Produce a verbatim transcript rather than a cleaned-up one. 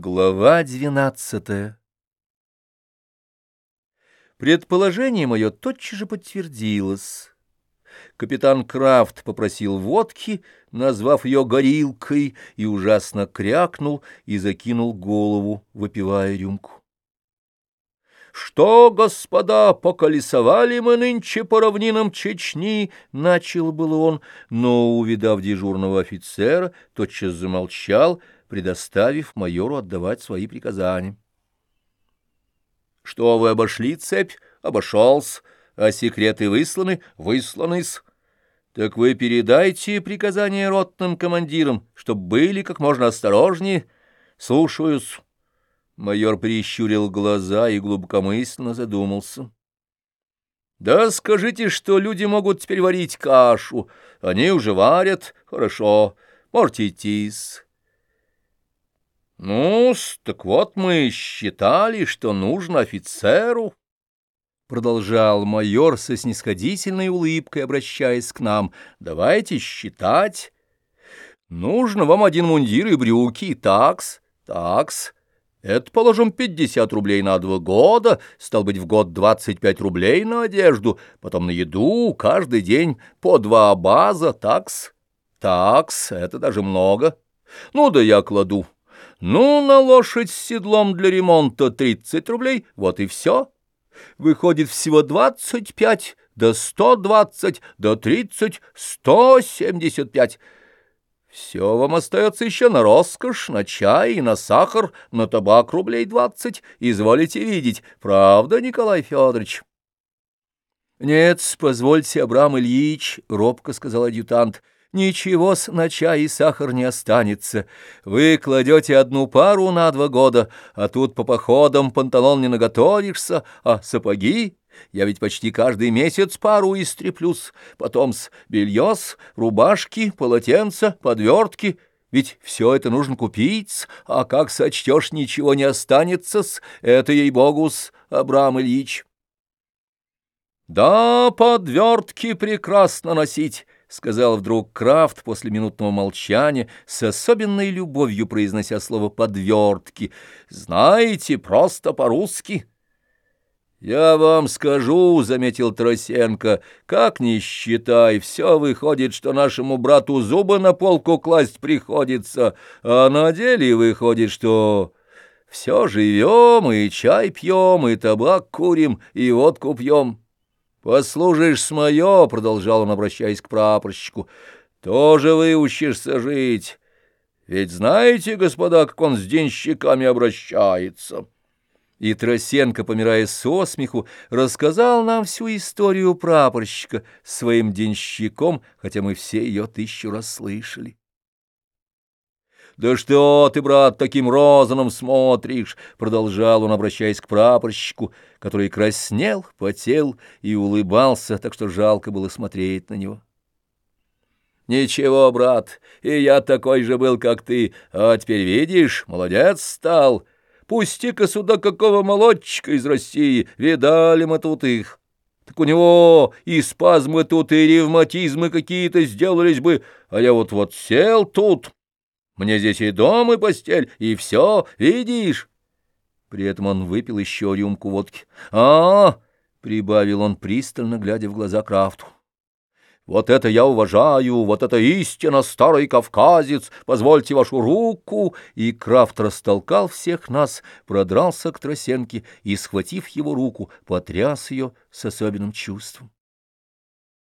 Глава двенадцатая. Предположение мое тотчас же подтвердилось. Капитан Крафт попросил водки, назвав ее горилкой, и ужасно крякнул и закинул голову, выпивая рюмку. — Что, господа, поколесовали мы нынче по равнинам Чечни? — начал было он, но, увидав дежурного офицера, тотчас замолчал, предоставив майору отдавать свои приказания. — Что вы обошли цепь? Обошелся. А секреты высланы? Высланы-с. Так вы передайте приказания ротным командирам, чтоб были как можно осторожнее. Слушаюсь. Майор прищурил глаза и глубокомысленно задумался. — Да скажите, что люди могут теперь варить кашу. Они уже варят. Хорошо. Можете идти-с. Ну-с, так вот мы считали, что нужно офицеру, — продолжал майор со снисходительной улыбкой, обращаясь к нам. — Давайте считать. Нужно вам один мундир и брюки, такс, такс. Это, положим, пятьдесят рублей на два года, стал быть, в год двадцать пять рублей на одежду, потом на еду, каждый день по два база, такс, такс, это даже много. Ну да я кладу. Ну, на лошадь с седлом для ремонта тридцать рублей, вот и все. Выходит всего двадцать пять, да сто двадцать, да тридцать, сто семьдесят пять. Все вам остается еще на роскошь, на чай и на сахар, на табак рублей двадцать. Изволите видеть, правда, Николай Федорович? — Нет, позвольте, Абрам Ильич, — робко сказал адъютант, — ничего-с на чай и сахар не останется. Вы кладете одну пару на два года, а тут по походам панталон не наготовишься, а сапоги... Я ведь почти каждый месяц пару истреплюсь, потом-с белье-с, рубашки, полотенца, подвертки. Ведь все это нужно купить, а как сочтешь, ничего не останется-с, это, ей-богу-с, Абрам Ильич. — Да, подвертки прекрасно носить, — сказал вдруг Крафт после минутного молчания, с особенной любовью произнося слово «подвертки». — Знаете, просто по-русски. — Я вам скажу, — заметил Тарасенко, — как ни считай, все выходит, что нашему брату зубы на полку класть приходится, а на деле выходит, что все живем, и чай пьем, и табак курим, и водку пьем. — Послужишь с мое, — продолжал он, обращаясь к прапорщику, — тоже выучишься жить. Ведь знаете, господа, как он с денщиками обращается? И Тарасенко, помирая со смеху, рассказал нам всю историю прапорщика с своим денщиком, хотя мы все ее тысячу раз слышали. — Да что ты, брат, таким розаном смотришь? — продолжал он, обращаясь к прапорщику, который краснел, потел и улыбался, так что жалко было смотреть на него. — Ничего, брат, и я такой же был, как ты, а теперь, видишь, молодец стал. Пусти-ка сюда какого молодчика из России, видали мы тут их. Так у него и спазмы тут, и ревматизмы какие-то сделались бы, а я вот-вот сел тут. Мне здесь и дом, и постель, и все, видишь? При этом он выпил еще рюмку водки. А, — прибавил он, пристально глядя в глаза Крафту. Вот это я уважаю, вот это истинно старый кавказец, позвольте вашу руку. И Крафт растолкал всех нас, продрался к Тарасенке и, схватив его руку, потряс ее с особенным чувством.